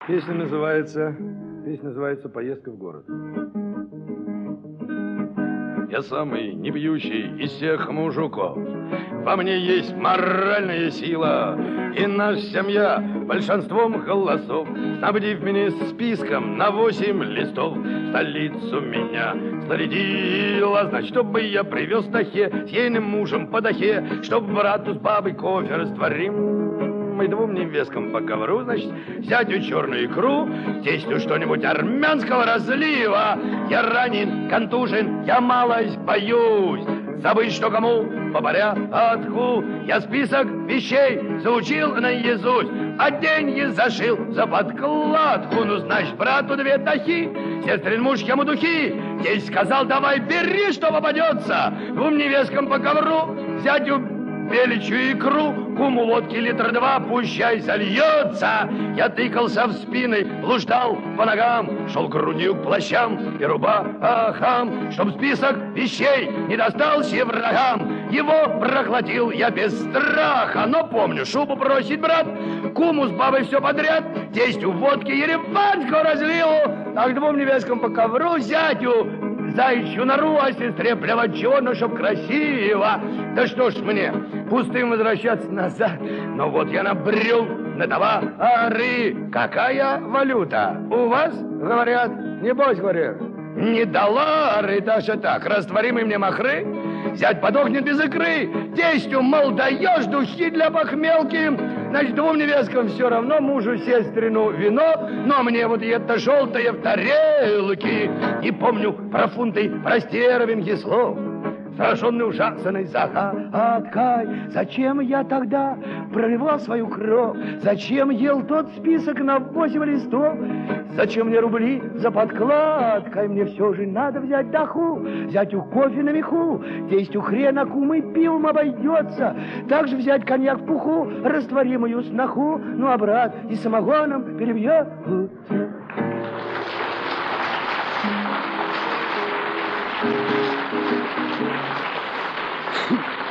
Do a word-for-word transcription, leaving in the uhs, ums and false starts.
Песня называется, песня называется «Поездка в город». Я самый непьющий из всех мужиков. Во мне есть моральная сила, и наша семья большинством голосов, снабдив меня списком на восемь листов, столицу меня снарядила, значит, чтобы я привез Тахе с ейным мужем по дахе, чтобы брату с бабой кофе растворим, и двум невесткам по ковру, значит, зятю черную икру, тестю что-нибудь армянского разлива. Я ранен, контужен, я малость боюсь забыть, что кому по порядку. Я список вещей заучил наизусть, а деньги зашил за подкладку. Ну, значит, брату две тахи, сестрин муж ему духи. Тесть сказал, давай бери, что попадется. Двум невесткам по ковру, зятю беличью икру, куму водки литр два, пущай зальется. Я тыкался в спины, блуждал по ногам, шел грудью к плащам и рубахам, чтоб список вещей не достался врагам. Его проглотил я без страха, но помню, шубу бросить, брат, куму с бабой все подряд, тестю водки ереванского разлил, а к двум невесткам по ковру, зятю заячью нору, а сестре плевать чего, но чтоб красиво. Да что ж мне, пустым возвращаться назад. Но вот я набрел на товары. Какая валюта? У вас, говорят, небось, говорят, не доллары, даже так, растворимые мне махры. Зять подохнет без икры. Тестю, мол, даешь духи для похмелки. Значит, двум невесткам все равно, мужу сестрину вино, но мне вот это желтое в тарелке. Не помню про фунты, про стервинги слов. Сраженный ужасной загадкой. Зачем я тогда проливал свою кровь? Зачем ел тот список на восемь листов? Зачем мне рубли за подкладкой? Мне все же надо взять даху, зятю кофе на меху, тестю хрена кумой пивом обойдется. Также взять коньяк в пуху, растворимую сноху, ну а брат и самогоном перебьет.